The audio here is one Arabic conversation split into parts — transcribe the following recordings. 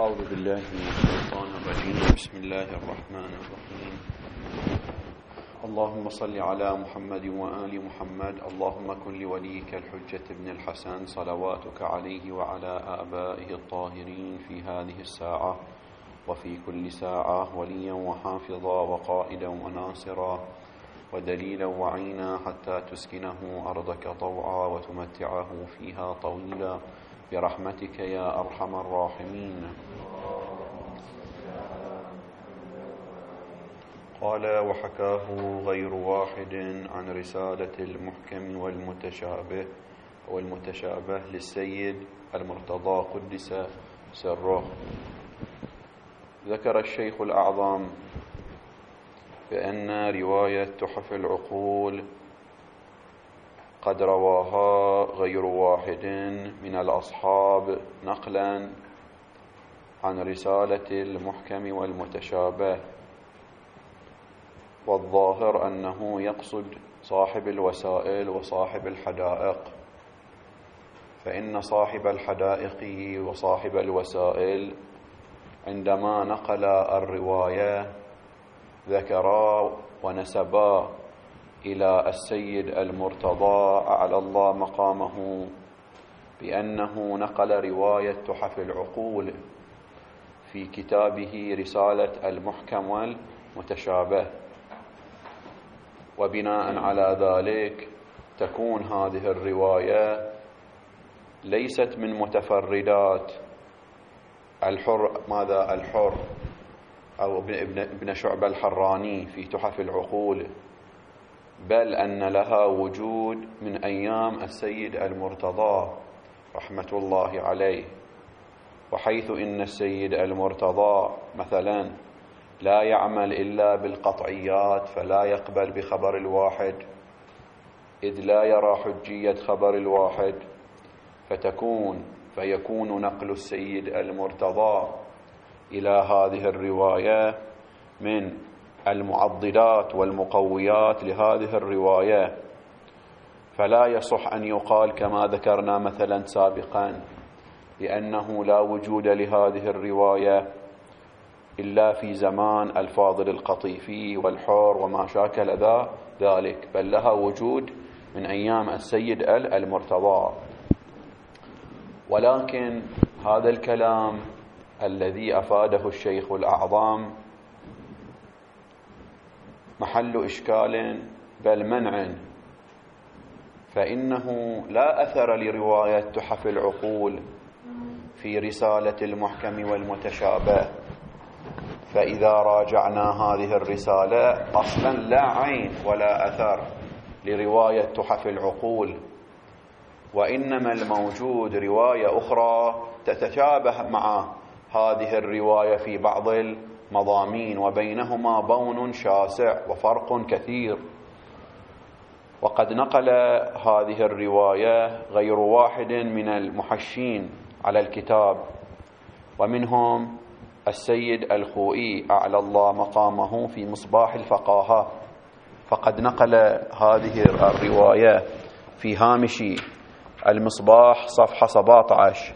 أعوذ بالله من الشيطان الرجيم. بسم الله الرحمن الرحيم. اللهم صل على محمد وآل محمد. اللهم كن لوليك الحجة بن الحسن صلواتك عليه وعلى آبائه الطاهرين في هذه الساعة وفي كل ساعة وليا وحافظا وقائدا وناصرا ودليلا وعينا حتى تسكنه أرضك طوعا وتمتعه فيها طويلا برحمتك يا أرحم الراحمين. قال: وحكاه غير واحد عن رسالة المحكم والمتشابه للسيد المرتضى قدس سره. ذكر الشيخ الأعظم بأن رواية تحف العقول قد رواها غير واحد من الأصحاب نقلا عن رسالة المحكم والمتشابه، والظاهر أنه يقصد صاحب الوسائل وصاحب الحدائق، فإن صاحب الحدائق وصاحب الوسائل عندما نقل الرواية ذكرا ونسبا إلى السيد المرتضى أعلى الله مقامه بأنه نقل رواية تحف العقول في كتابه رسالة المحكم والمتشابه، وبناء على ذلك تكون هذه الرواية ليست من متفردات الحر أو ابن شعبة الحراني في تحف العقول، بل أن لها وجود من أيام السيد المرتضى رحمة الله عليه، وحيث إن السيد المرتضى مثلا لا يعمل إلا بالقطعيات، فلا يقبل بخبر الواحد إذ لا يرى حجية خبر الواحد، فيكون نقل السيد المرتضى إلى هذه الرواية من المعضدات والمقويات لهذه الرواية، فلا يصح أن يقال كما ذكرنا مثلا سابقا لأنه لا وجود لهذه الرواية إلا في زمان الفاضل القطيفي والحر وما شاكل ذلك، بل لها وجود من أيام السيد المرتضى. ولكن هذا الكلام الذي أفاده الشيخ الأعظم محل إشكال بل منع، فإنه لا أثر لرواية تحف العقول في رسالة المحكم والمتشابه، فإذا راجعنا هذه الرسالة أصلا لا عين ولا أثر لرواية تحف العقول، وإنما الموجود رواية أخرى تتشابه مع هذه الرواية في بعض المضامين، وبينهما بون شاسع وفرق كثير. وقد نقل هذه الرواية غير واحد من المحشين على الكتاب، ومنهم السيد الخوئي أعلى الله مقامه في مصباح الفقاهة، فقد نقل هذه الرواية في هامش المصباح صفحة 17.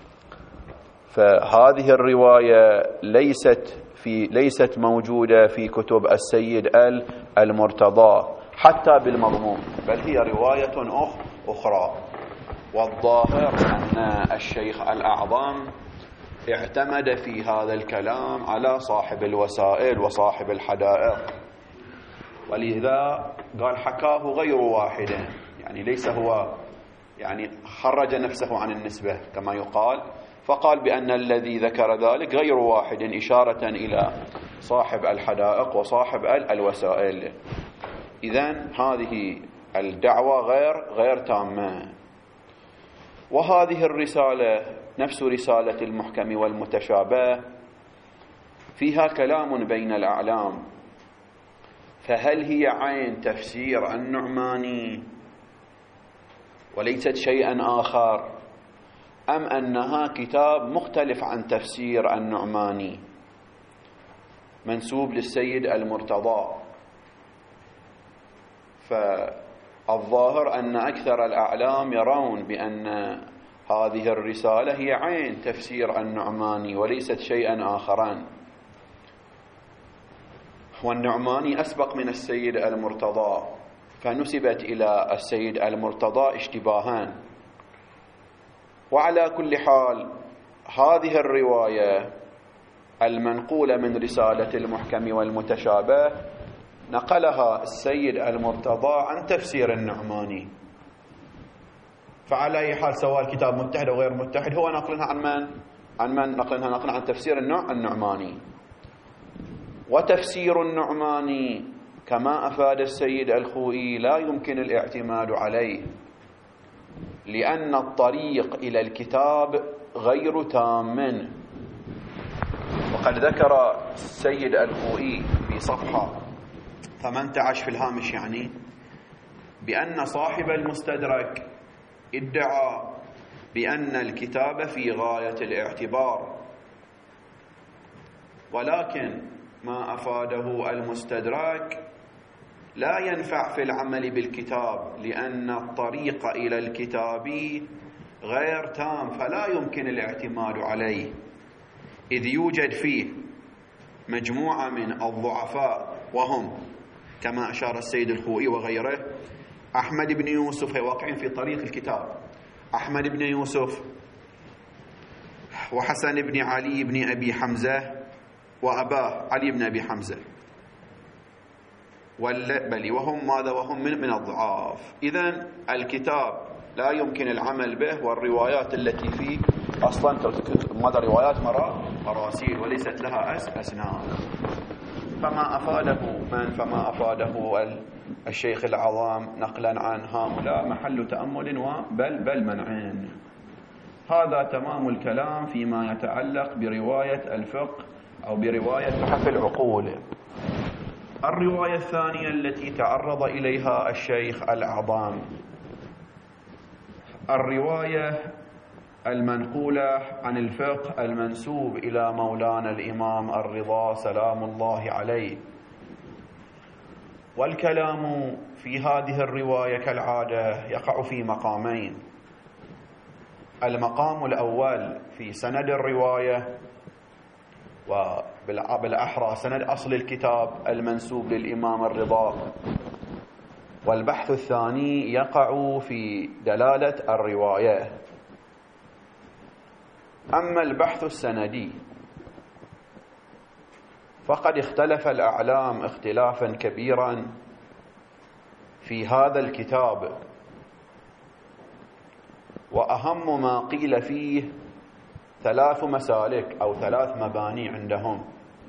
فهذه الرواية ليست موجودة في كتب السيد المرتضى حتى بالمضمون، بل هي رواية أخرى. والظاهر أن الشيخ الأعظم اعتمد في هذا الكلام على صاحب الوسائل وصاحب الحدائق، ولذا قال حكاه غير واحد، يعني ليس هو خرج نفسه عن النسبة كما يقال، فقال بأن الذي ذكر ذلك غير واحد إشارة إلى صاحب الحدائق وصاحب الوسائل. إذن هذه الدعوة غير تامة. وهذه الرسالة نفس رسالة المحكم والمتشابه فيها كلام بين الأعلام، فهل هي عين تفسير النعماني وليست شيئا آخر، أم أنها كتاب مختلف عن تفسير النعماني منسوب للسيد المرتضى؟ فالظاهر أن أكثر الأعلام يرون بأن هذه الرسالة هي عين تفسير النعماني وليست شيئا آخرا، والنعماني أسبق من السيد المرتضى، فنسبت إلى السيد المرتضى اشتباها. وعلى كل حال هذه الرواية المنقولة من رسالة المحكم والمتشابه نقلها السيد المرتضى عن تفسير النعماني، فعلى أي حال سواء الكتاب متحد أو غير متحد هو نقلها عن من نقلها نقل عن تفسير النعماني. وتفسير النعماني كما أفاد السيد الخوئي لا يمكن الاعتماد عليه، لأن الطريق إلى الكتاب غير تام. وقد ذكر السيد الخوئي في صفحة 18 في الهامش يعني بأن صاحب المستدرك ادعى بأن الكتاب في غاية الاعتبار، ولكن ما أفاده المستدرك لا ينفع في العمل بالكتاب، لأن الطريق إلى الكتاب غير تام، فلا يمكن الاعتماد عليه، إذ يوجد فيه مجموعة من الضعفاء، وهم كما أشار السيد الخوئي وغيره أحمد بن يوسف واقعين في طريق الكتاب، أحمد بن يوسف وحسن بن علي بن أبي حمزة وأباه علي بن أبي حمزة وهم ماذا وهم من الضعاف. إذن الكتاب لا يمكن العمل به، والروايات التي فيه أصلا ماذا روايات مراسيل وليست لها أسناد. فما أفاده الشيخ العظام نقلا عن هؤلاء محل تأمل بل منعين. هذا تمام الكلام فيما يتعلق برواية الفقه أو برواية تحف العقول. الرواية الثانية التي تعرض إليها الشيخ الأعظام الرواية المنقولة عن الفقه المنسوب إلى مولانا الإمام الرضا سلام الله عليه. والكلام في هذه الرواية كالعادة يقع في مقامين: المقام الأول في سند الرواية، وبالأحرى سند أصل الكتاب المنسوب للإمام الرضا، والبحث الثاني يقع في دلالة الرواية. أما البحث السندي فقد اختلف الأعلام اختلافا كبيرا في هذا الكتاب، وأهم ما قيل فيه 3 مسالك أو 3 مباني عندهم.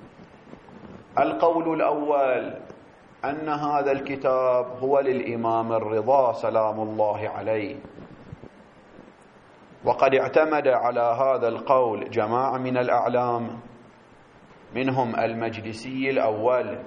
القول الأول أن هذا الكتاب هو للإمام الرضا سلام الله عليه، وقد اعتمد على هذا القول جماعة من الأعلام، منهم المجلسي الأول،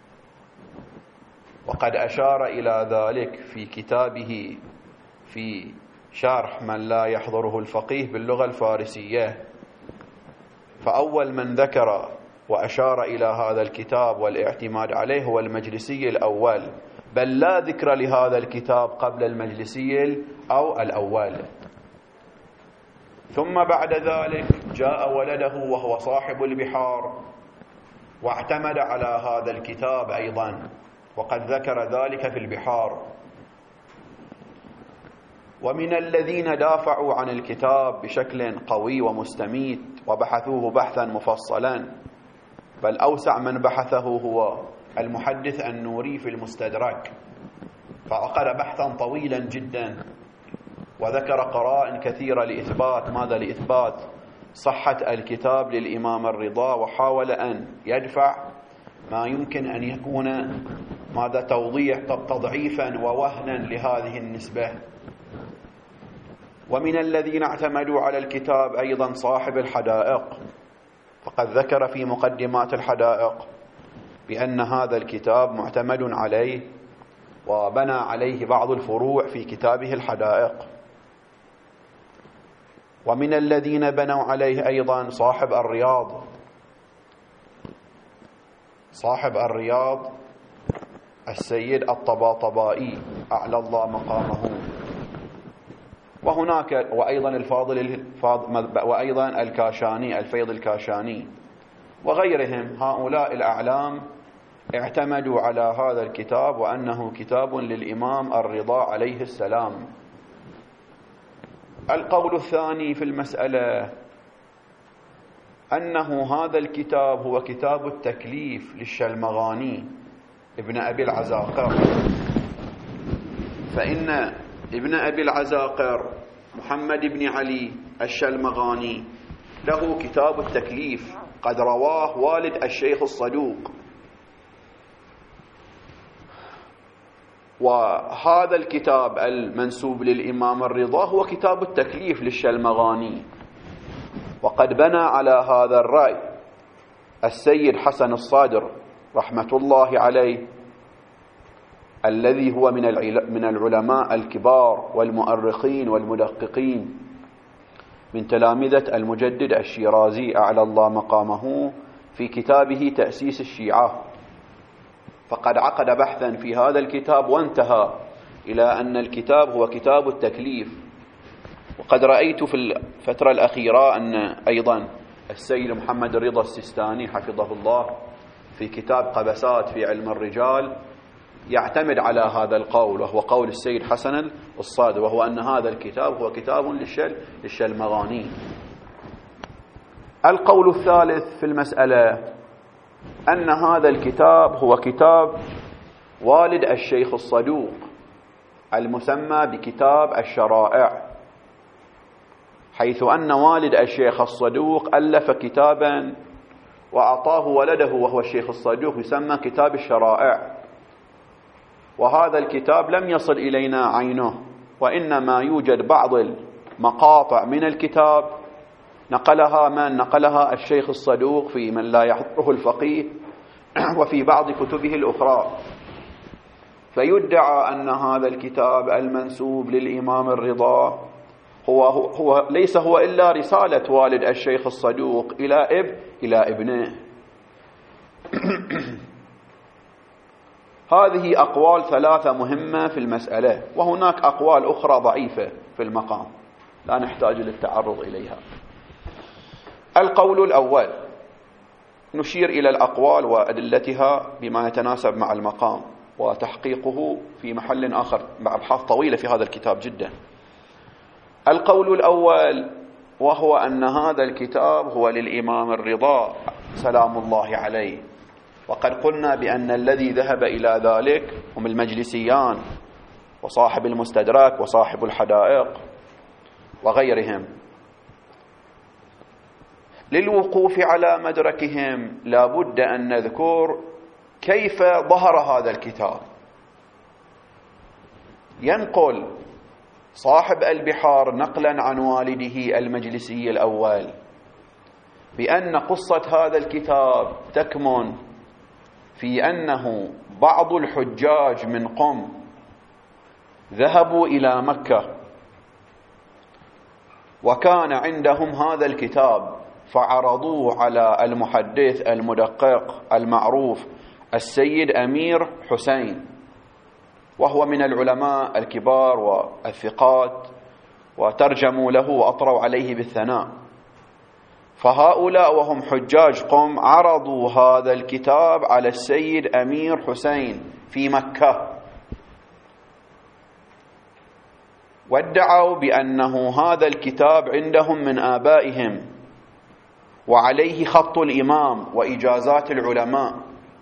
وقد أشار إلى ذلك في كتابه في شرح من لا يحضره الفقيه باللغة الفارسية. فأول من ذكر وأشار إلى هذا الكتاب والاعتماد عليه هو المجلسي الأول، بل لا ذكر لهذا الكتاب قبل المجلسي الأول. ثم بعد ذلك جاء ولده وهو صاحب البحار واعتمد على هذا الكتاب أيضا، وقد ذكر ذلك في البحار. ومن الذين دافعوا عن الكتاب بشكل قوي ومستميت وبحثوه بحثا مفصلا، بل أوسع من بحثه هو المحدث النوري في المستدرك، فعقد بحثا طويلا جدا وذكر قرائن كثيرة لإثبات صحة الكتاب للإمام الرضا، وحاول أن يدفع ما يمكن أن يكون تضعيفا ووهنا لهذه النسبة. ومن الذين اعتمدوا على الكتاب أيضا صاحب الحدائق، فقد ذكر في مقدمات الحدائق بأن هذا الكتاب معتمد عليه، وبنى عليه بعض الفروع في كتابه الحدائق. ومن الذين بنوا عليه أيضا صاحب الرياض السيد الطباطبائي أعلى الله مقامه، وهناك وأيضا الكاشاني الفيض الكاشاني وغيرهم. هؤلاء الأعلام اعتمدوا على هذا الكتاب وأنه كتاب للإمام الرضا عليه السلام. القول الثاني في المسألة أنه هذا الكتاب هو كتاب التكليف للشلمغاني ابن أبي العزاقر، فإن ابن أبي العزاقر محمد بن علي الشلمغاني له كتاب التكليف قد رواه والد الشيخ الصدوق، وهذا الكتاب المنسوب للإمام الرضا هو كتاب التكليف للشلمغاني. وقد بنى على هذا الرأي السيد حسن الصادر رحمة الله عليه، الذي هو من العلماء الكبار والمؤرخين والمدققين من تلامذة المجدد الشيرازي أعلى الله مقامه في كتابه تأسيس الشيعة، فقد عقد بحثا في هذا الكتاب وانتهى إلى أن الكتاب هو كتاب التكليف. وقد رأيت في الفترة الأخيرة أن أيضا السيد محمد الرضا السيستاني حفظه الله في كتاب قبسات في علم الرجال يعتمد على هذا القول، وهو قول السيد حسن الصادر، وهو أن هذا الكتاب هو كتاب للشلمغاني. القول الثالث في المسألة أن هذا الكتاب هو كتاب والد الشيخ الصدوق المسمى بكتاب الشرائع، حيث أن والد الشيخ الصدوق ألف كتابا وأعطاه ولده وهو الشيخ الصدوق يسمى كتاب الشرائع، وهذا الكتاب لم يصل إلينا عينه، وإنما يوجد بعض المقاطع من الكتاب نقلها الشيخ الصدوق في من لا يحضره الفقيه وفي بعض كتبه الأخرى. فيدعى أن هذا الكتاب المنسوب للإمام الرضا هو ليس هو إلا رسالة والد الشيخ الصدوق إلى ابنه. هذه أقوال ثلاثة مهمة في المسألة، وهناك أقوال أخرى ضعيفة في المقام لا نحتاج للتعرض إليها. القول الأول نشير إلى الأقوال وأدلتها بما يتناسب مع المقام، وتحقيقه في محل آخر مع أبحاث طويلة في هذا الكتاب جدا. القول الأول وهو أن هذا الكتاب هو للإمام الرضا سلام الله عليه، وقد قلنا بأن الذي ذهب إلى ذلك هم المجلسيان وصاحب المستدرك وصاحب الحدائق وغيرهم. للوقوف على مدركهم لا بد أن نذكر كيف ظهر هذا الكتاب. ينقل صاحب البحار نقلا عن والده المجلسي الأول بأن قصة هذا الكتاب تكمن في أنه بعض الحجاج من قم ذهبوا إلى مكة وكان عندهم هذا الكتاب، فعرضوه على المحدث المدقق المعروف السيد أمير حسين، وهو من العلماء الكبار والثقات، وترجموا له وأطروا عليه بالثناء. فهؤلاء وهم حجاج قم عرضوا هذا الكتاب على السيد أمير حسين في مكة، وادعوا بأنه هذا الكتاب عندهم من آبائهم وعليه خط الإمام وإجازات العلماء.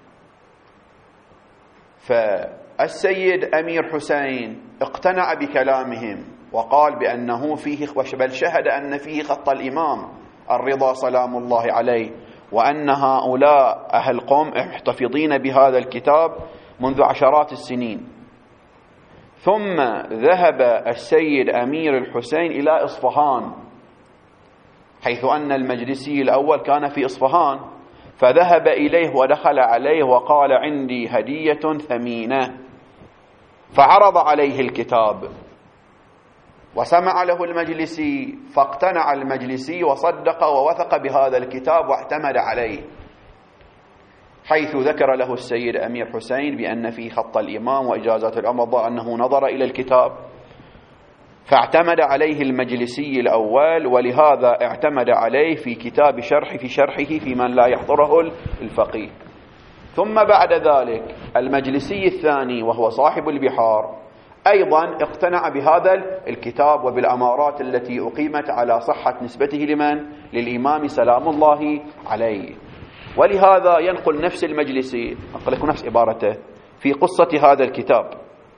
فالسيد أمير حسين اقتنع بكلامهم وقال بأنه فيه، بل شهد أن فيه خط الإمام الرضا سلام الله عليه، وأن هؤلاء أهل قم محتفظين بهذا الكتاب منذ عشرات السنين. ثم ذهب السيد أمير الحسين إلى إصفهان، حيث أن المجلسي الأول كان في إصفهان، فذهب إليه ودخل عليه وقال عندي هدية ثمينة، فعرض عليه الكتاب وسمع له المجلسي، فاقتنع المجلسي وصدق ووثق بهذا الكتاب واعتمد عليه، حيث ذكر له السيد أمير حسين بأن فيه خط الإمام وإجازات الأمر، أنه نظر إلى الكتاب فاعتمد عليه المجلسي الأول، ولهذا اعتمد عليه في كتاب شرحه في من لا يحضره الفقيه. ثم بعد ذلك المجلسي الثاني وهو صاحب البحار أيضا اقتنع بهذا الكتاب وبالأمارات التي أقيمت على صحة نسبته للإمام سلام الله عليه. ولهذا ينقل نفس المجلسي، أقول لكم نفس عبارته في قصة هذا الكتاب،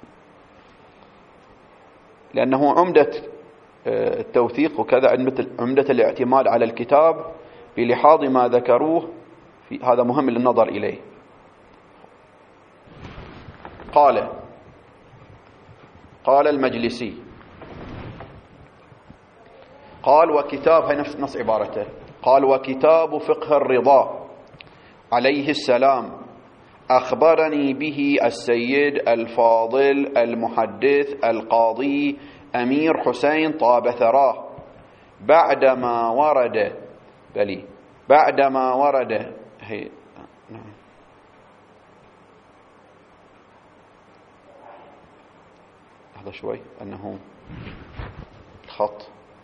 لأنه عمدة التوثيق وكذا عمدة الاعتماد على الكتاب بلحاظ ما ذكروه هذا مهم للنظر إليه. قال المجلسي، قال وكتاب، هي نفس عبارته، قال وكتاب فقه الرضا عليه السلام أخبرني به السيد الفاضل المحدث القاضي أمير حسين طاب ثراه بعدما ورد لحظة شوي أنه الخط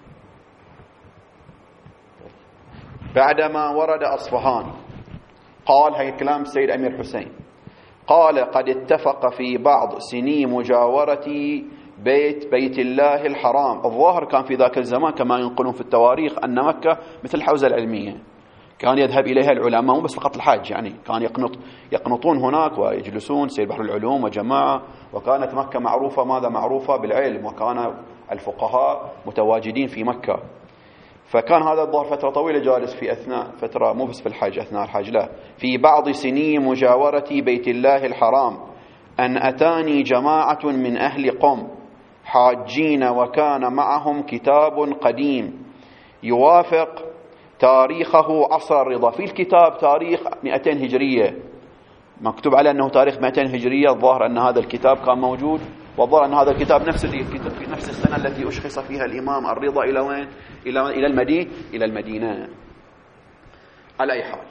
بعدما ورد أصفهان. قال هي كلام السيد أمير حسين، قال قد اتفق في بعض سني مجاورة بيت الله الحرام. الظاهر كان في ذاك الزمان كما ينقلون في التواريخ أن مكة مثل الحوزة العلمية، كان يذهب إليها العلماء، مو بس فقط الحاج، يعني كان يقنطون هناك ويجلسون سيد بحر العلوم وجماعة، وكانت مكة معروفة ماذا معروفة بالعلم، وكان الفقهاء متواجدين في مكة. فكان هذا الظاهر فترة طويلة جالس في أثناء فترة، مو بس في الحج أثناء الحج، لا، في بعض سني مجاورة بيت الله الحرام أن أتاني جماعة من أهل قم حاجين وكان معهم كتاب قديم يوافق تاريخه عصر الرضا. في الكتاب تاريخ 200 هجرية، مكتوب على أنه تاريخ 200 هجرية. الظاهر أن هذا الكتاب كان موجود، والظاهر أن هذا الكتاب في نفس السنة التي أشخص فيها الإمام الرضا إلى وين؟ إلى المدينة. على أي حال،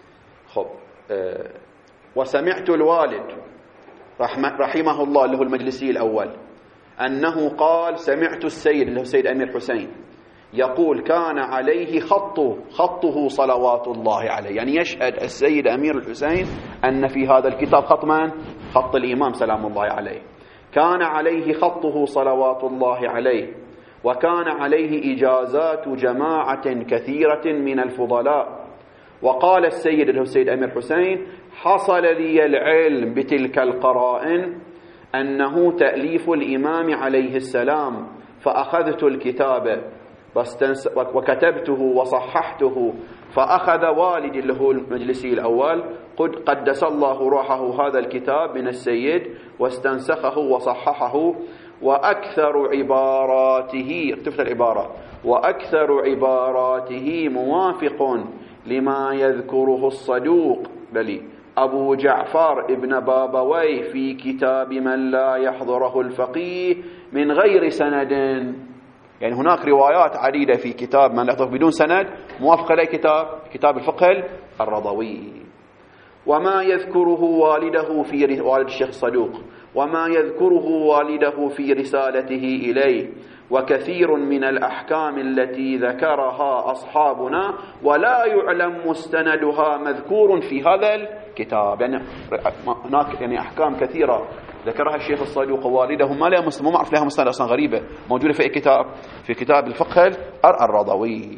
وسمعت الوالد رحمه الله اللي هو المجلسي الأول أنه قال سمعت السيد اللي هو السيد أمير حسين يقول كان عليه خطه صلوات الله عليه، يعني يشهد السيد أمير الحسين أن في هذا الكتاب خط من؟ خط الإمام سلام الله عليه، كان عليه خطه صلوات الله عليه، وكان عليه إجازات جماعة كثيرة من الفضلاء. وقال السيد اللي هو السيد أمير حسين حصل لي العلم بتلك القرائن أنه تأليف الإمام عليه السلام، فأخذت الكتاب وكتبته وصححته، فأخذ والدي اللي هو المجلسي الأول قدس الله روحه هذا الكتاب من السيد واستنسخه وصححه، وأكثر عباراته اكتفت العبارة وأكثر عباراته موافق لما يذكره الصدوق بلي أبو جعفر ابن بابوي في كتاب من لا يحضره الفقيه من غير سند. يعني هناك روايات عديدة في كتاب من لا يحضره بدون سند موافقة لكتاب الفقه الرضوي. وما يذكره والده في والد الشيخ الصدوق وما يذكره والده في رسالته إليه، وكثير من الأحكام التي ذكرها أصحابنا ولا يعلم مستندها مذكور في هذا الكتاب. يعني هناك يعني أحكام كثيرة ذكرها الشيخ الصدوق ووالده ما معرف لها مستند أصلا، غريبة، موجودة في كتاب الفقه الرضوي.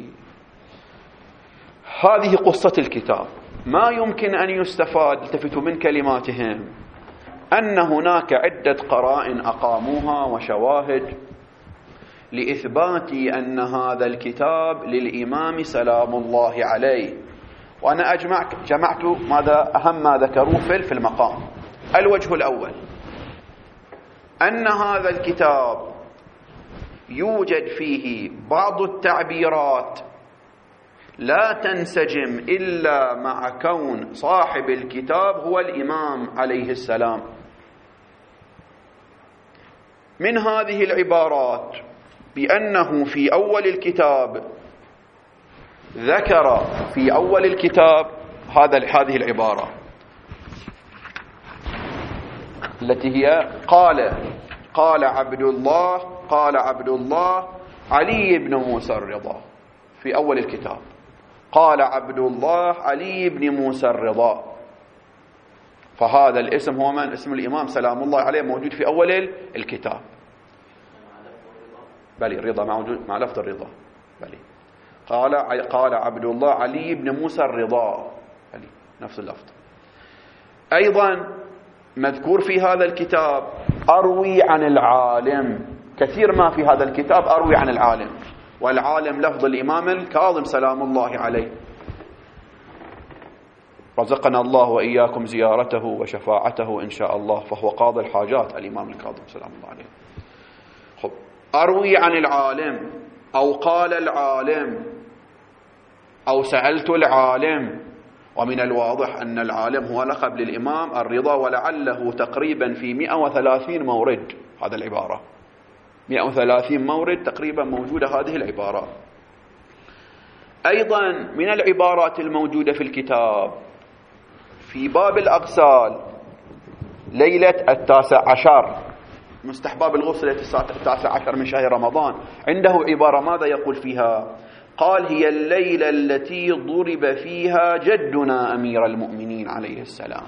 هذه قصة الكتاب. ما يمكن أن يستفاد التفتوا من كلماتهم أن هناك عدة قرائن أقاموها وشواهد لإثبات أن هذا الكتاب للإمام سلام الله عليه. وأنا جمعت ماذا أهم ما ذكروه في المقام. الوجه الأول أن هذا الكتاب يوجد فيه بعض التعبيرات لا تنسجم إلا مع كون صاحب الكتاب هو الإمام عليه السلام. من هذه العبارات بأنه في أول الكتاب ذكر في أول الكتاب هذه العبارة التي هي قال عبد الله قال عبد الله علي بن موسى الرضا في أول الكتاب، قال عبد الله علي بن موسى الرضا. فهذا الاسم هو من؟ اسم الإمام سلام الله عليه، موجود في أول الكتاب. بلي الرضا موجود مع لفظ الرضا. بلي قال عبد الله علي بن موسى الرضا، بلي نفس اللفظ. أيضا مذكور في هذا الكتاب أروي عن العالم، كثير ما في هذا الكتاب أروي عن العالم، والعالم لفظ الإمام الكاظم سلام الله عليه، رزقنا الله وإياكم زيارته وشفاعته إن شاء الله، فهو قاضي الحاجات الإمام الكاظم سلام الله عليه. خب، أروي عن العالم أو قال العالم أو سألت العالم، ومن الواضح أن العالم هو لقب للإمام الرضا، ولعله تقريبا في 130 مورد هذا العبارة، 130 مورد تقريبا موجودة هذه العبارة. أيضا من العبارات الموجودة في الكتاب في باب الأغسال ليلة 19 مستحباب الغسل 19 من شهر رمضان، عنده عبارة ماذا يقول فيها؟ قال هي الليلة التي ضرب فيها جدنا أمير المؤمنين عليه السلام.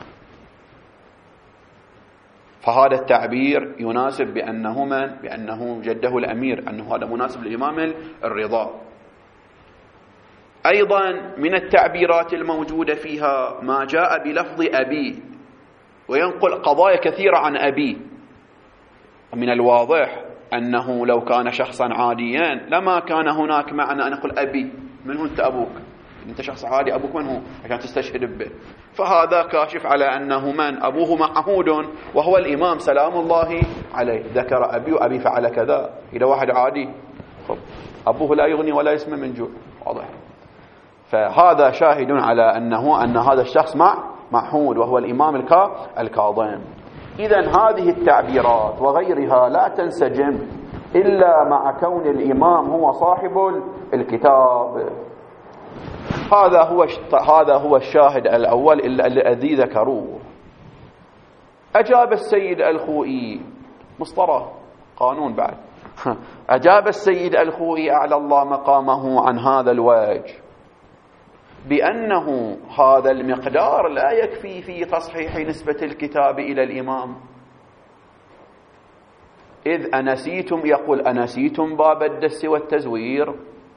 فهذا التعبير يناسب بأنه من؟ بأنه جده الأمير، أنه هذا مناسب للإمام الرضا. أيضا من التعبيرات الموجودة فيها ما جاء بلفظ أبي، وينقل قضايا كثيرة عن أبي. من الواضح أنه لو كان شخصا عاديا لما كان هناك معنى أن نقول أبي، من هو أنت أبوك؟ أنت شخص عادي، أبوك من هو عشان تستشهد به؟ فهذا كاشف على أنه من؟ أبوه معهود وهو الإمام سلام الله عليه، ذكر أبي وأبي فعل كذا. إذا واحد عادي خب أبوه لا يغني ولا يسمن من جوع، واضح. فهذا شاهد على أن هذا الشخص معهود وهو الإمام الكاظم. إذن هذه التعبيرات وغيرها لا تنسجم إلا مع كون الإمام هو صاحب الكتاب. هذا هو الشاهد الأول الذي ذكروه. أجاب السيد الخوئي، مصطلح قانون بعد، أجاب السيد الخوئي أعلى الله مقامه عن هذا الوجه بأنه هذا المقدار لا يكفي في تصحيح نسبة الكتاب إلى الإمام. إذ أنسيتم، يقول أنسيتم باب الدس والتزوير،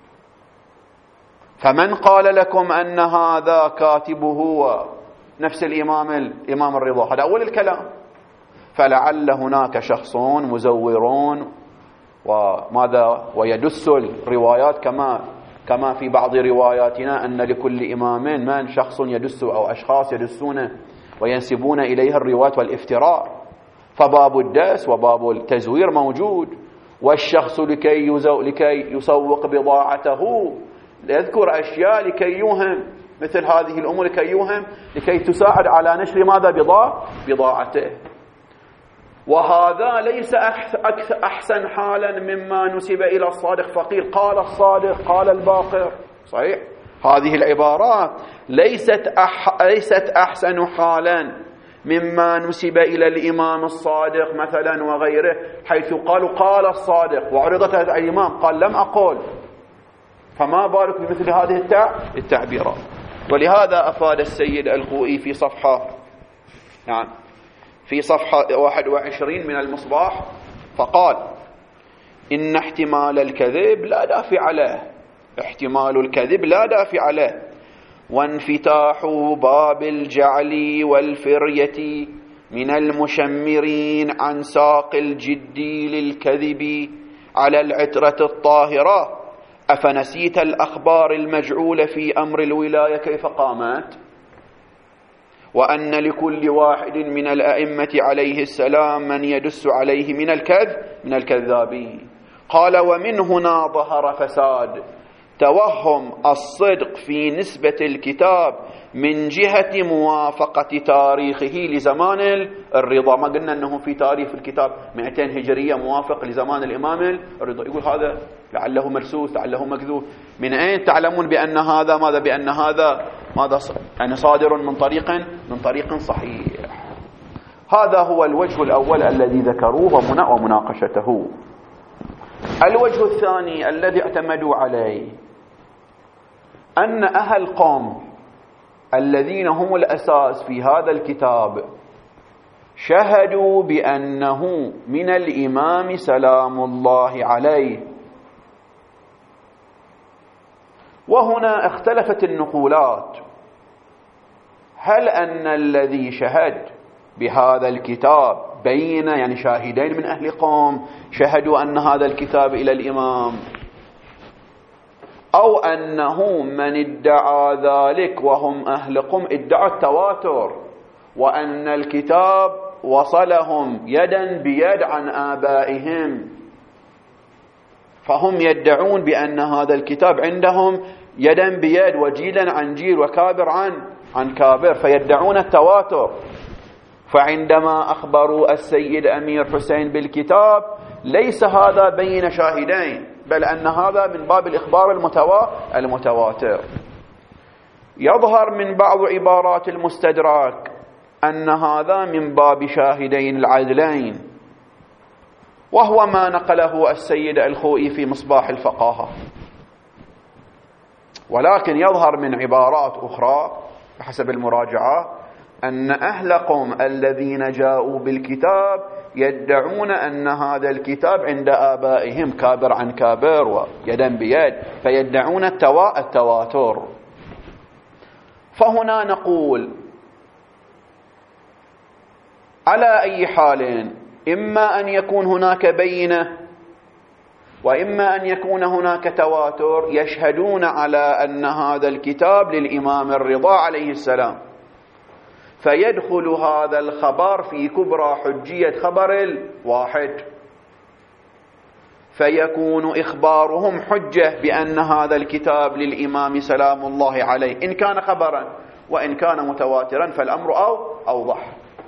فمن قال لكم أن هذا كاتبه هو نفس الإمام الرضا؟ هذا أول الكلام. فلعل هناك شخصون مزورون وماذا ويدس الروايات كما في بعض رواياتنا أن لكل إمام من شخص يدس أو أشخاص يدسون وينسبون إليها الروايات والافتراء. فباب الدس وباب التزوير موجود، والشخص لكي يسوق بضاعته يذكر أشياء لكي يوهم مثل هذه الأمور، لكي تساعد على نشر ماذا؟ بضاعته. وهذا ليس أحسن حالا مما نسب إلى الصادق فقيل قال الصادق قال الباقر. صحيح، هذه العبارات ليست أحسن حالا مما نسب إلى الإمام الصادق مثلا وغيره، حيث قال الصادق وعرضت هذا الإمام قال لم أقول، فما بالك بمثل هذه التعبيرات. ولهذا أفاد السيد الخوئي في صفحة 21 من المصباح فقال إن احتمال الكذب لا دافع له، احتمال الكذب لا دافع له، وانفتاح باب الجعل والفرية من المشمرين عن ساق الجد للكذب على العترة الطاهرة. أفنسيت الأخبار المجعولة في أمر الولاية كيف قامت؟ وأن لكل واحد من الأئمة عليه السلام من يدس عليه من الكذابين. قال ومن هنا ظهر فساد توهم الصدق في نسبة الكتاب من جهة موافقة تاريخه لزمان الرضا. ما قلنا أنه في تاريخ الكتاب 200 هجرية موافق لزمان الإمام الرضا، يقول هذا لعله مرسوس لعله مكذوب. من أين تعلمون بأن هذا ماذا؟ بأن هذا ماذا يعني صادر من طريق صحيح. هذا هو الوجه الأول الذي ذكروه ومناقشته. الوجه الثاني الذي اعتمدوا عليه أن أهل قم الذين هم الأساس في هذا الكتاب شهدوا بأنه من الإمام سلام الله عليه. وهنا اختلفت النقولات، هل أن الذي شهد بهذا الكتاب بين يعني شاهدين من أهل قوم شهدوا أن هذا الكتاب إلى الإمام، أو أنه من ادعى ذلك وهم أهل قم ادعوا التواتر وأن الكتاب وصلهم يدا بيد عن آبائهم، فهم يدعون بأن هذا الكتاب عندهم يدا بيد وجيلا عن جيل وكابر عن كابر، فيدعون التواتر. فعندما أخبروا السيد أمير حسين بالكتاب ليس هذا بين شاهدين، بل أن هذا من باب الإخبار المتواتر. يظهر من بعض عبارات المستدرك أن هذا من باب شاهدين العدلين، وهو ما نقله السيد الخوئي في مصباح الفقاهة. ولكن يظهر من عبارات أخرى بحسب المراجعة أن أهل قوم الذين جاءوا بالكتاب يدعون أن هذا الكتاب عند آبائهم كابر عن كابر ويدا بيد، فيدعون التواتر. فهنا نقول على أي حال إما أن يكون هناك بينة وإما أن يكون هناك تواتر يشهدون على أن هذا الكتاب للإمام الرضا عليه السلام، فيدخل هذا الخبر في كبرى حجية خبر الواحد، فيكون إخبارهم حجة بأن هذا الكتاب للإمام سلام الله عليه إن كان خبرا، وإن كان متواترا فالأمر أوضح.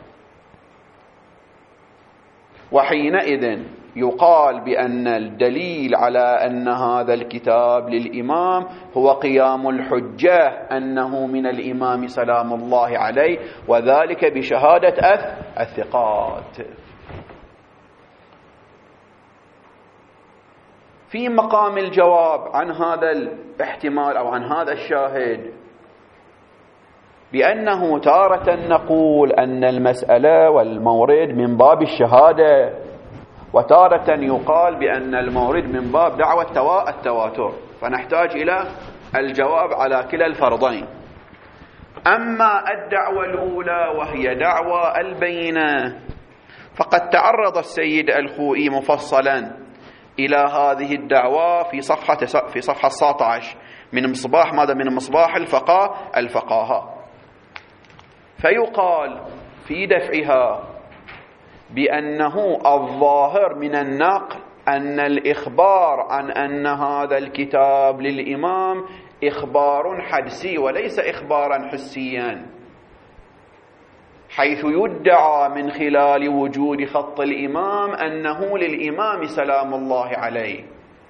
وحينئذ يقال بأن الدليل على أن هذا الكتاب للإمام هو قيام الحجة أنه من الإمام سلام الله عليه، وذلك بشهادة الثقات. في مقام الجواب عن هذا الاحتمال أو عن هذا الشاهد بأنه تارة نقول أن المسألة والمورد من باب الشهادة، وتارة يقال بأن المورد من باب دعوة التواتر، فنحتاج إلى الجواب على كلا الفرضين. أما الدعوة الأولى وهي دعوة البينة فقد تعرض السيد الخوئي مفصلا إلى هذه الدعوة في صفحة 19 من مصباح الفقاهة. فيقال في دفعها بأنه الظاهر من النقل أن الإخبار عن أن هذا الكتاب للإمام إخبار حدسي وليس إخبارا حسيا، حيث يدعى من خلال وجود خط الإمام أنه للإمام سلام الله عليه،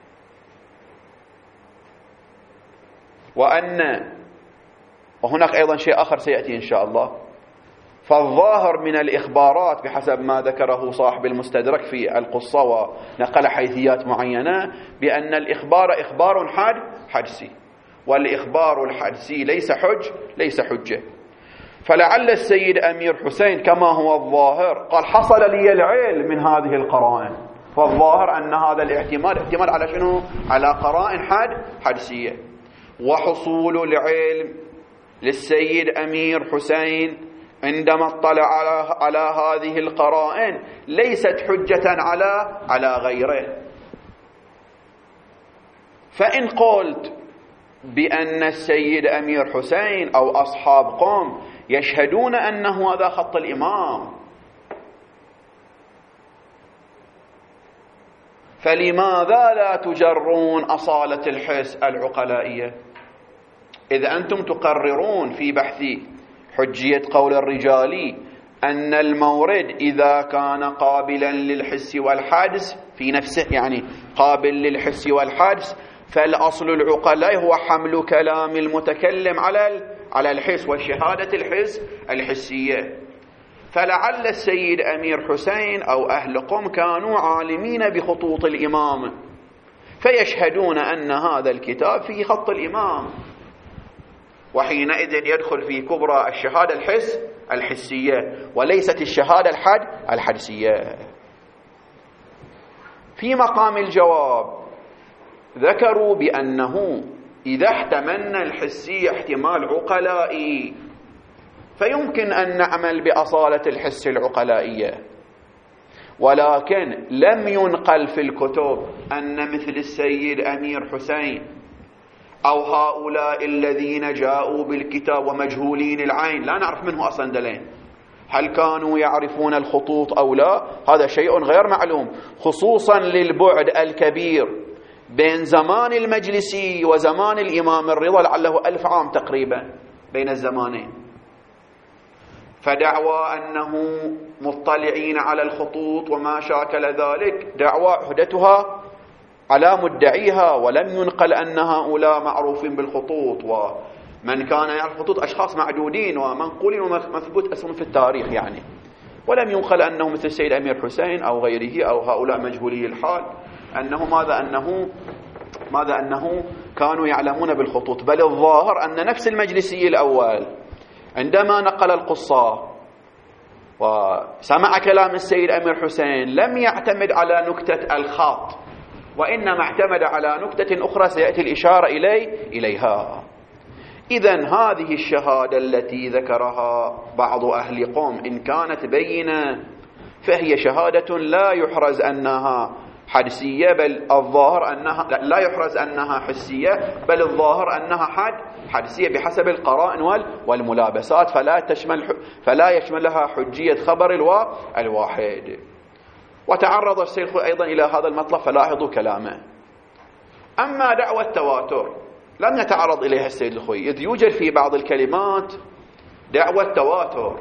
وهناك أيضا شيء آخر سيأتي إن شاء الله. فالظاهر من الإخبارات بحسب ما ذكره صاحب المستدرك في القصة ونقل حيثيات معينة بأن الإخبار إخبار حدسي، والإخبار الحدسي ليس حجة. فلعل السيد أمير حسين كما هو الظاهر قال حصل لي العلم من هذه القرائن، فالظاهر أن هذا الاحتمال احتمال على شنو؟ على قرائن حدسية. وحصول العلم للسيد أمير حسين عندما اطلع على هذه القرائن ليست حجة على غيره. فإن قلت بأن السيد أمير حسين أو أصحاب قوم يشهدون أنه هذا خط الإمام، فلماذا لا تجرون أصالة الحس العقلائية؟ إذا أنتم تقررون في بحث حجية قول الرجالي أن المورد إذا كان قابلا للحس والحدس في نفسه، يعني قابل للحس والحدس، فالأصل العقلائي هو حمل كلام المتكلم على الحس وشهادة الحس الحسية. فلعل السيد أمير حسين أو أهل قم كانوا عالمين بخطوط الإمام، فيشهدون أن هذا الكتاب فيه خط الإمام، وحينئذ يدخل في كبرى الشهادة الحسية وليست الشهادة الحدسية. في مقام الجواب ذكروا بأنه إذا احتملنا الحسي احتمال عقلائي فيمكن أن نعمل بأصالة الحس العقلائية، ولكن لم ينقل في الكتب أن مثل السيد أمير حسين أو هؤلاء الذين جاءوا بالكتاب ومجهولين العين لا نعرف منه أصلا دلين، هل كانوا يعرفون الخطوط أو لا؟ هذا شيء غير معلوم، خصوصا للبعد الكبير بين زمان المجلسي وزمان الإمام الرضا، لعله 1000 عام تقريبا بين الزمانين. فدعوى أنه مطلعين على الخطوط وما شاكل ذلك دعوى عهدتها على مدعيها، ولم ينقل أن هؤلاء معروفين بالخطوط، ومن كان يعرف الخطوط أشخاص معدودين ومنقولين ومثبوت اسمهم في التاريخ يعني، ولم ينقل أنه مثل السيد أمير حسين أو غيره أو هؤلاء مجهولي الحال ماذا أنه كانوا يعلمون بالخطوط. بل الظاهر أن نفس المجلسي الأول عندما نقل القصة وسمع كلام السيد أمير حسين لم يعتمد على نكتة الخط، وإنما اعتمد على نكتة أخرى سيأتي الإشارة إليها. إذن هذه الشهادة التي ذكرها بعض أهل قوم إن كانت بينة فهي شهادة لا يحرز أنها حدسية، بل الظاهر أنها لا يحرز أنها حسية، بل الظاهر أنها حدسية بحسب القرائن والملابسات، فلا يشملها حجية خبر الواحد. وتعرض الشيخ أيضا إلى هذا المطلب فلاحظوا كلامه. أما دعوى التواتر لم يتعرض إليها السيد الخوي، إذ يوجد في بعض الكلمات دعوى التواتر.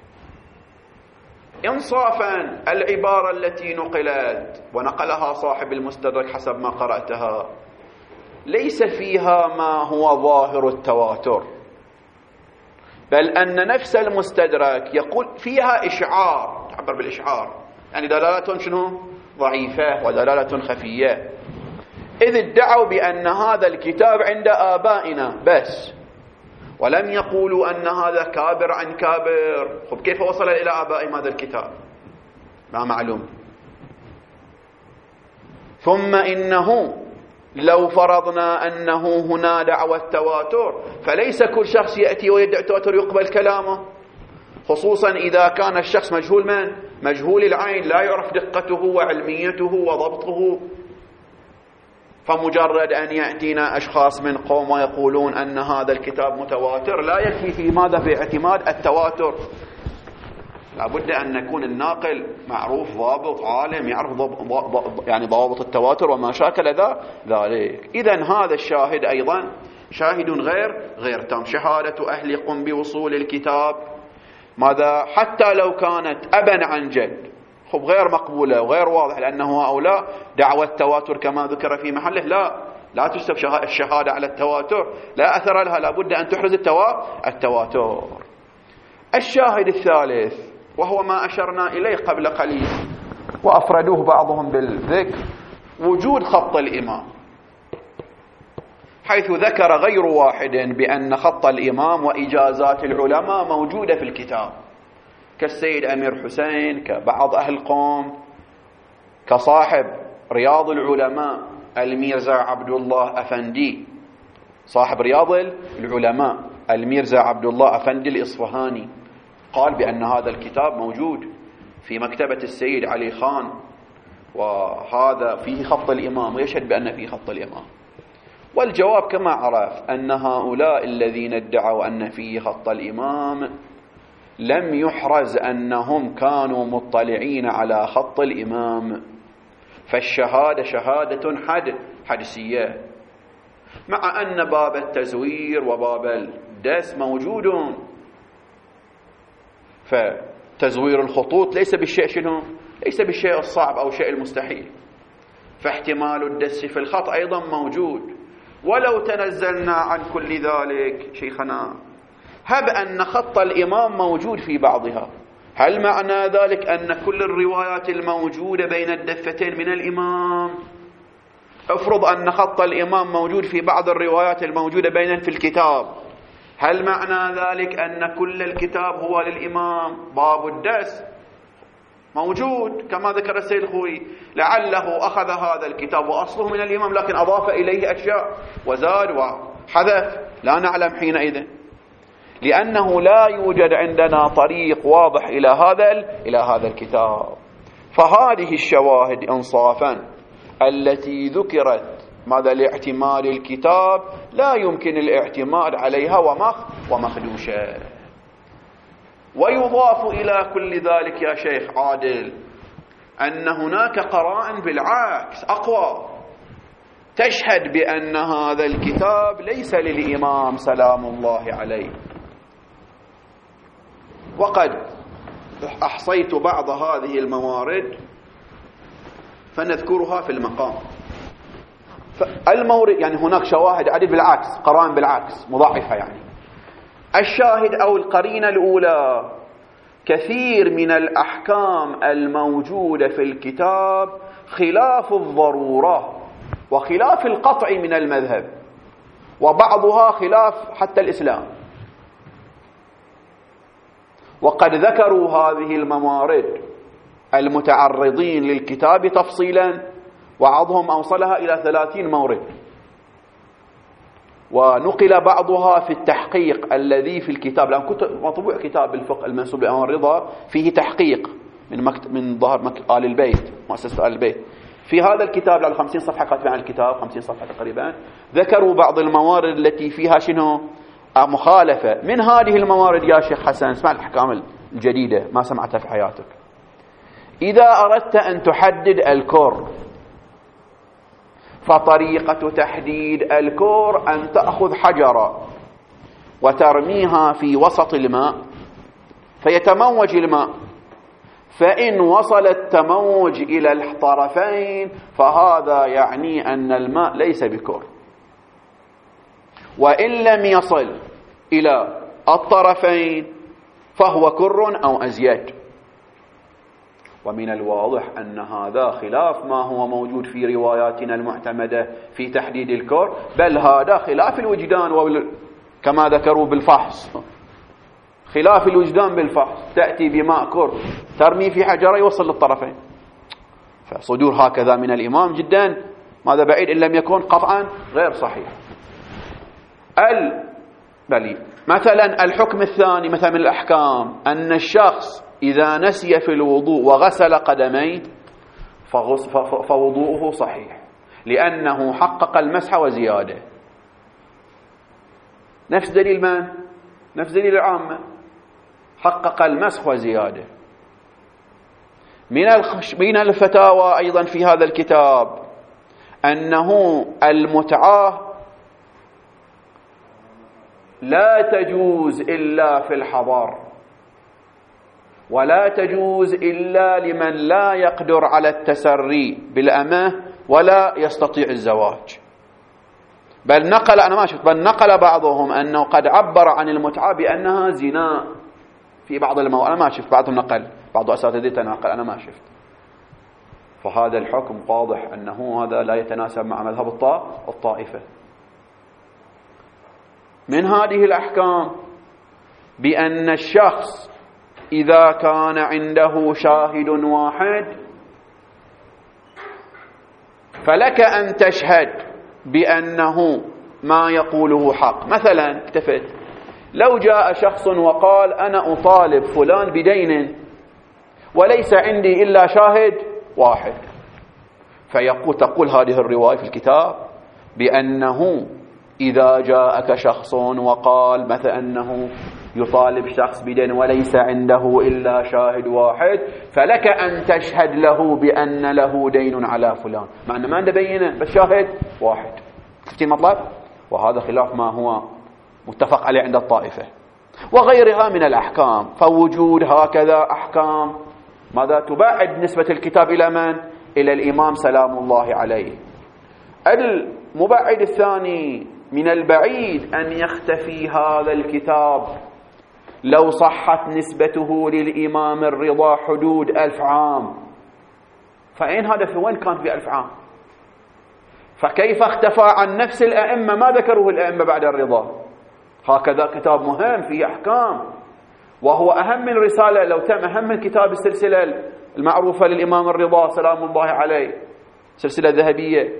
إنصافا العبارة التي نقلت ونقلها صاحب المستدرك حسب ما قرأتها ليس فيها ما هو ظاهر التواتر، بل أن نفس المستدرك يقول فيها إشعار، تعبر بالإشعار، يعني دلالة شنو؟ ضعيفة ودلالة خفية، إذ ادعوا بأن هذا الكتاب عند آبائنا بس، ولم يقولوا أن هذا كابر عن كابر. خب كيف وصل إلى آبائهم هذا الكتاب؟ ما معلوم. ثم إنه لو فرضنا أنه هنا دعوى التواتر فليس كل شخص يأتي ويدعي التواتر يقبل كلامه، خصوصا إذا كان الشخص مجهول العين لا يعرف دقته وعلميته وضبطه. فمجرد أن يأتينا أشخاص من قوم ويقولون أن هذا الكتاب متواتر لا يكفي في ماذا في اعتماد التواتر، لابد أن نكون الناقل معروف ضابط عالم يعرف يعني ضوابط التواتر وما شاكل ذلك. إذن هذا الشاهد أيضا شاهد غير تام. شهادة أهل قم بوصول الكتاب ماذا حتى لو كانت أبا عن جد خب غير مقبولة وغير واضح، لأنه هؤلاء دعوة التواتر كما ذكر في محله لا تسب الشهادة على التواتر، لا أثر لها، لابد أن تحرز التواتر. الشاهد الثالث وهو ما أشرنا إليه قبل قليل وأفردوه بعضهم بالذكر، وجود خط الإمام، حيث ذكر غير واحد بأن خط الإمام وإجازات العلماء موجودة في الكتاب، كالسيد أمير حسين، كبعض أهل قوم، كصاحب رياض العلماء الميرزا عبد الله أفندي، صاحب رياض العلماء الميرزا عبد الله أفندي الإصفهاني، قال بأن هذا الكتاب موجود في مكتبة السيد علي خان، وهذا فيه خط الإمام، ويشهد بأن فيه خط الإمام. والجواب كما عرف أن هؤلاء الذين ادعوا أن فيه خط الإمام لم يحرز أنهم كانوا مطلعين على خط الإمام، فالشهادة شهادة حدسية، مع أن باب التزوير وباب الدس موجودون. فتزوير الخطوط ليس بالشيء ليس بالشيء الصعب أو شيء المستحيل، فاحتمال الدس في الخط أيضا موجود. ولو تنزلنا عن كل ذلك شيخنا، هب أن خط الإمام موجود في بعضها، هل معنى ذلك أن كل الروايات الموجودة بين الدفتين من الإمام؟ افرض أن خط الإمام موجود في بعض الروايات الموجودة بيننا في الكتاب، هل معنى ذلك أن كل الكتاب هو للإمام؟ باب الدس موجود كما ذكر السيد الخوئي، لعله أخذ هذا الكتاب وأصله من الإمام لكن أضاف إليه أشياء وزاد وحذف، لا نعلم حينئذ، لأنه لا يوجد عندنا طريق واضح إلى هذا الكتاب. فهذه الشواهد إنصافا التي ذكرت ماذا لاعتماد الكتاب لا يمكن الاعتماد عليها ومخدوشة. ويضاف إلى كل ذلك يا شيخ عادل أن هناك قرائن بالعكس أقوى تشهد بأن هذا الكتاب ليس للإمام سلام الله عليه. وقد أحصيت بعض هذه الموارد فنذكرها في المقام. المورد يعني هناك شواهد عدد بالعكس، قرائن بالعكس مضاعفة. يعني الشاهد أو القرينة الأولى كثير من الأحكام الموجودة في الكتاب خلاف الضرورة وخلاف القطع من المذهب، وبعضها خلاف حتى الإسلام. وقد ذكروا هذه الموارد المتعرضين للكتاب تفصيلا، وبعضهم أوصلها إلى 30 مورد، ونقل بعضها في التحقيق الذي في الكتاب، لأن كنت مطبوع كتاب الفقه المنسوب لإمام الرضا فيه تحقيق من ظهر آل البيت، مؤسسة آل البيت. في هذا الكتاب على 50 صفحة كاتبين عن الكتاب، 50 صفحة تقريبا، ذكروا بعض الموارد التي فيها شنو مخالفة. من هذه الموارد يا شيخ حسن، اسمع الأحكام الجديدة ما سمعتها في حياتك. إذا أردت أن تحدد الكور، فطريقة تحديد الكور أن تأخذ حجرة وترميها في وسط الماء فيتموج الماء، فإن وصل التموج إلى الطرفين فهذا يعني أن الماء ليس بكور، وإن لم يصل إلى الطرفين فهو كر أو أزيد. ومن الواضح أن هذا خلاف ما هو موجود في رواياتنا المعتمدة في تحديد الكور، بل هذا خلاف الوجدان كما ذكروا بالفحص، خلاف الوجدان بالفحص. تأتي بماء كور ترمي في حجرة يوصل للطرفين، فصدور هكذا من الإمام جدا ماذا بعيد إن لم يكن قطعا غير صحيح. بل مثلا الحكم الثاني مثلا من الأحكام أن الشخص إذا نسي في الوضوء وغسل قدميه فوضوءه صحيح، لأنه حقق المسح وزيادة. نفس دليل من؟ نفس دليل العامة، حقق المسح وزيادة. من الفتاوى أيضا في هذا الكتاب أنه المتعة لا تجوز إلا في الحضر، ولا تجوز إلا لمن لا يقدر على التسري بالأمة ولا يستطيع الزواج. بل نقل بعضهم أنه قد عبر عن المتعة بأنها زنا في بعض المواضع. أنا ما شفت، بعضهم نقل، بعض أساتذتنا نقل، أنا ما شفت. فهذا الحكم واضح أنه هذا لا يتناسب مع مذهب الطائفة. من هذه الأحكام بأن الشخص إذا كان عنده شاهد واحد فلك أن تشهد بأنه ما يقوله حق. مثلا التفت، لو جاء شخص وقال أنا أطالب فلان بدين وليس عندي إلا شاهد واحد، تقول هذه الرواية في الكتاب بأنه إذا جاءك شخص وقال مثلا أنه يطالب شخص بدين وليس عنده إلا شاهد واحد فلك أن تشهد له بأن له دين على فلان، مع أنه ما عنده بينة بس شاهد واحد. شفتي المطلب؟ وهذا خلاف ما هو متفق عليه عند الطائفة وغيرها من الأحكام. فوجود هكذا أحكام ماذا تباعد نسبة الكتاب إلى من؟ إلى الإمام سلام الله عليه. المبعد الثاني، من البعيد أن يختفي هذا الكتاب لو صحت نسبته للإمام الرضا حدود 1000 عام. فأين هذا؟ في وين كان في 1000 عام؟ فكيف اختفى عن نفس الأئمة؟ ما ذكروه الأئمة بعد الرضا. هكذا كتاب مهم فيه أحكام، وهو أهم من رسالة لو تم، أهم من كتاب السلسلة المعروفة للإمام الرضا سلام الله عليه، سلسلة ذهبية.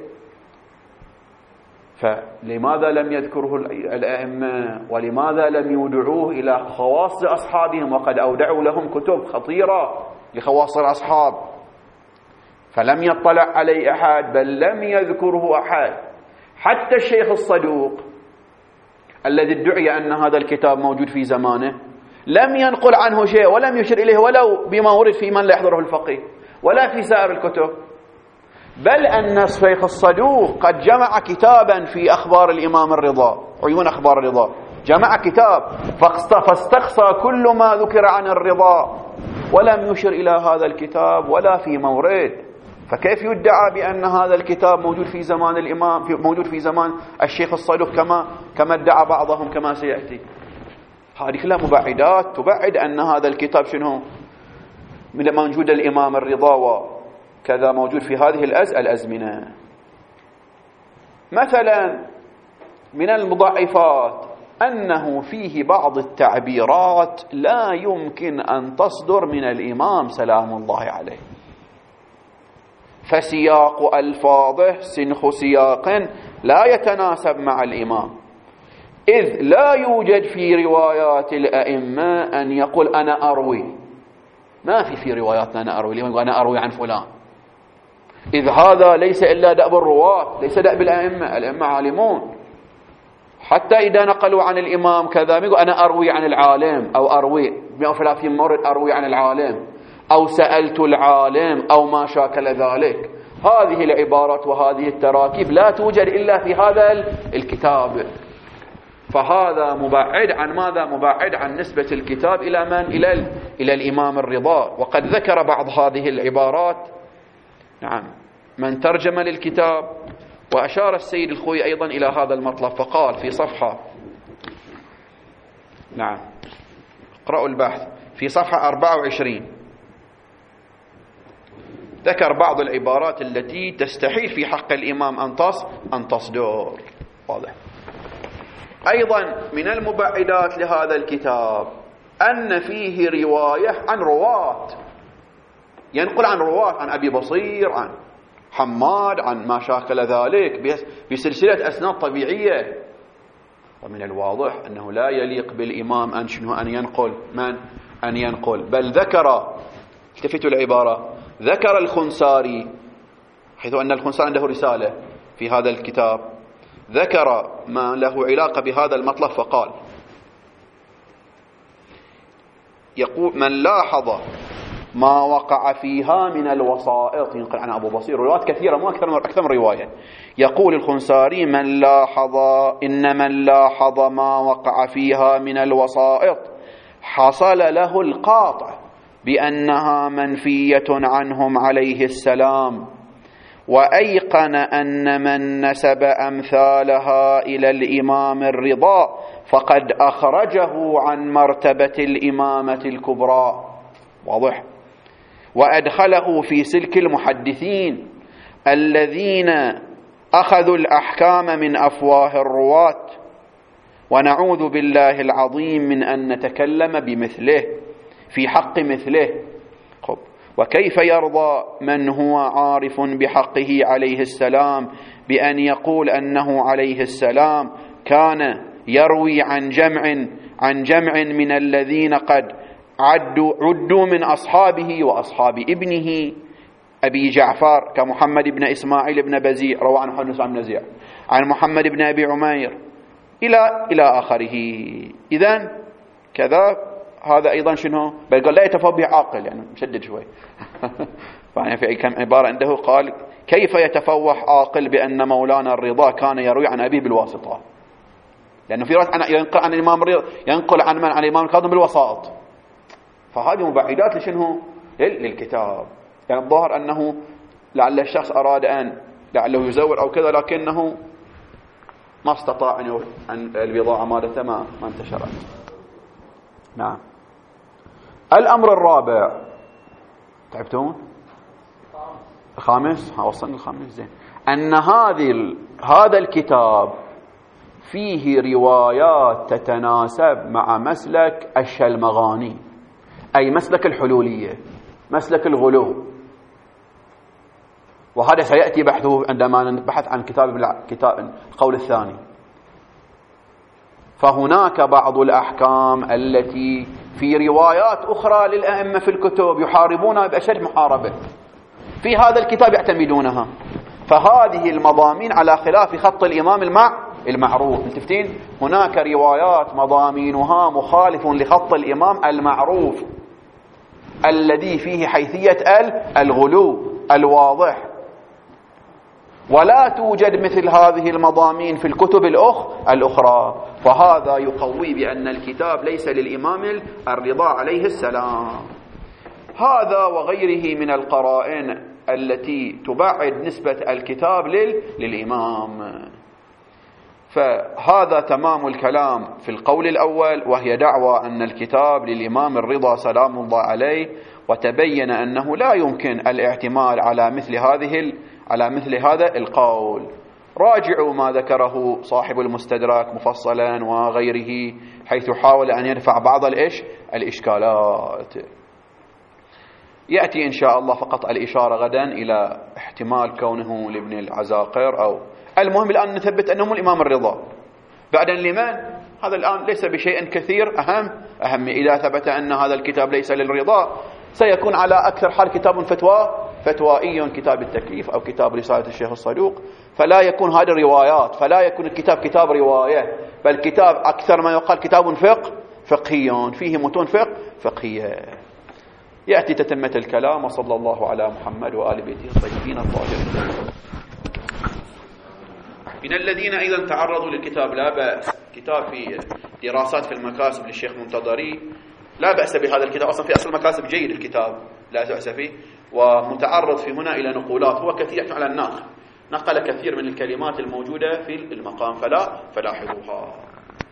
فلماذا لم يذكره الأئمة؟ ولماذا لم يودعوه إلى خواص أصحابهم؟ وقد أودعوا لهم كتب خطيرة لخواص الأصحاب، فلم يطلع عليه أحد، بل لم يذكره أحد. حتى الشيخ الصدوق الذي ادعي أن هذا الكتاب موجود في زمانه لم ينقل عنه شيء، ولم يشر إليه ولو بما ورد في من لا يحضره الفقيه ولا في سائر الكتب. بل أن الشيخ الصدوق قد جمع كتابا في أخبار الإمام الرضا، عيون أخبار الرضا، جمع كتاب فاستقصى كل ما ذكر عن الرضا، ولم يشر إلى هذا الكتاب ولا في مورد. فكيف يدعى بأن هذا الكتاب موجود في زمان الإمام، موجود في زمان الشيخ الصدوق كما ادعى بعضهم كما سيأتي؟ هذه كلها مبعدات تبعد أن هذا الكتاب شنو موجود الإمام الرضا وكذا موجود في هذه الأزمنة. مثلا من المضاعفات أنه فيه بعض التعبيرات لا يمكن أن تصدر من الإمام سلام الله عليه، فسياق ألفاظه سنخ سياق لا يتناسب مع الإمام، إذ لا يوجد في روايات الأئمة أن يقول أنا أروي. ما في رواياتنا أنا أروي، لمن أنا أروي عن فلان، إذ هذا ليس إلا دأب الرواة، ليس دأب الأئمة. الأئمة عالمون، حتى إذا نقلوا عن الإمام كذا يقول أنا أروي عن العالم، أو أروي في مورد أروي عن العالم، أو سألت العالم، أو ما شاكل ذلك. هذه العبارات وهذه التراكيب لا توجد إلا في هذا الكتاب. فهذا مبعد عن ماذا؟ مبعد عن نسبة الكتاب إلى من؟ إلى الإمام الرضا. وقد ذكر بعض هذه العبارات نعم من ترجم للكتاب، وأشار السيد الخوي أيضا إلى هذا المطلب، فقال في صفحة نعم اقرأوا البحث في صفحة 24 ذكر بعض العبارات التي تستحيل في حق الإمام أن تصدر. واضح. أيضا من المبعدات لهذا الكتاب أن فيه رواية عن رواة، ينقل عن رواة، عن أبي بصير، عن حماد، عن ما شاكل ذلك بسلسلة أسناد طبيعية. ومن الواضح أنه لا يليق بالإمام أن ينقل بل ذكر، التفتوا العبارة، ذكر الخنساري، حيث أن الخنساري عنده رسالة في هذا الكتاب، ذكر ما له علاقة بهذا المطلب فقال: يقول من لاحظ ما وقع فيها من الوسائط، ينقل عن أبو بصير روايات كثيرة مو أكثر من رواية، يقول الخنساري من لاحظ ما وقع فيها من الوسائط حصل له القاطع بأنها منفية عنهم عليه السلام، وأيقن أن من نسب أمثالها إلى الإمام الرضا فقد أخرجه عن مرتبة الإمامة الكبرى. واضح. وأدخله في سلك المحدثين الذين أخذوا الأحكام من أفواه الرواة، ونعوذ بالله العظيم من أن نتكلم بمثله في حق مثله. وكيف يرضى من هو عارف بحقه عليه السلام بأن يقول أنه عليه السلام كان يروي عن جمع من الذين قد عدوا من أصحابه وأصحاب ابنه أبي جعفر كمحمد بن إسماعيل بن بزيع، روى عن محمد بن بزيع، عن محمد بن أبي عمير إلى آخره. إذن كذا هذا أيضا شنو؟ بل قال لا يتفوه عاقل، يعني مشدد شوي. يعني في كم عبارة عنده قال: كيف يتفوه عاقل بأن مولانا الرضا كان يروي عن أبيه بالواسطة؟ لأنه في رواية ينقل عن الإمام الرضا، ينقل عن من؟ عن الإمام الكاظم بالوسائط. فهذه مبعدات لشنو؟ للكتاب. يعني الظاهر أنه لعل الشخص أراد لعله يزور أو كذا، لكنه ما استطاع أن البضاعة مالته ما انتشرت. نعم. الأمر الرابع، تعبتون؟ الخامس؟ وصلنا الخامس زين. أن هذا الكتاب فيه روايات تتناسب مع مسلك الشلمغاني، أي مسلك الحلولية، مسلك الغلو، وهذا سيأتي بحثه عندما نبحث عن كتاب القول الثاني. فهناك بعض الأحكام التي في روايات أخرى للأئمة في الكتب يحاربونها بأشد محاربة، في هذا الكتاب يعتمدونها. فهذه المضامين على خلاف خط الإمام المعروف. متفقين؟ هناك روايات مضامينها مخالف لخط الإمام المعروف الذي فيه حيثية الغلو الواضح، ولا توجد مثل هذه المضامين في الكتب الأخرى. فهذا يقوي بأن الكتاب ليس للإمام الرضا عليه السلام. هذا وغيره من القرائن التي تبعد نسبة الكتاب للإمام. فهذا تمام الكلام في القول الأول، وهي دعوى أن الكتاب للإمام الرضا سلام الله عليه، وتبين أنه لا يمكن الاعتماد على مثل هذا القول. راجعوا ما ذكره صاحب المستدرك مفصلا وغيره، حيث حاول أن يرفع بعض الإشكالات. يأتي إن شاء الله فقط الإشارة غدا إلى احتمال كونه لابن العزاقر، أو المهم الآن نثبت أنهم الإمام الرضا. بعدين لمن؟ هذا الآن ليس بشيء كثير. أهم إذا ثبت أن هذا الكتاب ليس للرضا، سيكون على أكثر حال كتاب فتوائي، كتاب التكليف أو كتاب رسالة الشيخ الصدوق، فلا يكون هذه الروايات، فلا يكون الكتاب كتاب رواية، بل كتاب أكثر ما يقال كتاب فقهي فيه متون فقهية. يأتي تتمة الكلام. وصلى الله على محمد وآل بيته الطيبين الطاهرين. من الذين أيضا تعرضوا للكتاب لا بأس، كتاب في دراسات في المكاسب للشيخ منتظري، لا بأس بهذا الكتاب، أصلا في أصل المكاسب جيد الكتاب، لا بأس فيه، ومتعرض في هنا إلى نقولات، هو كثير على النقل، نقل كثير من الكلمات الموجودة في المقام، فلا فلاحظوها.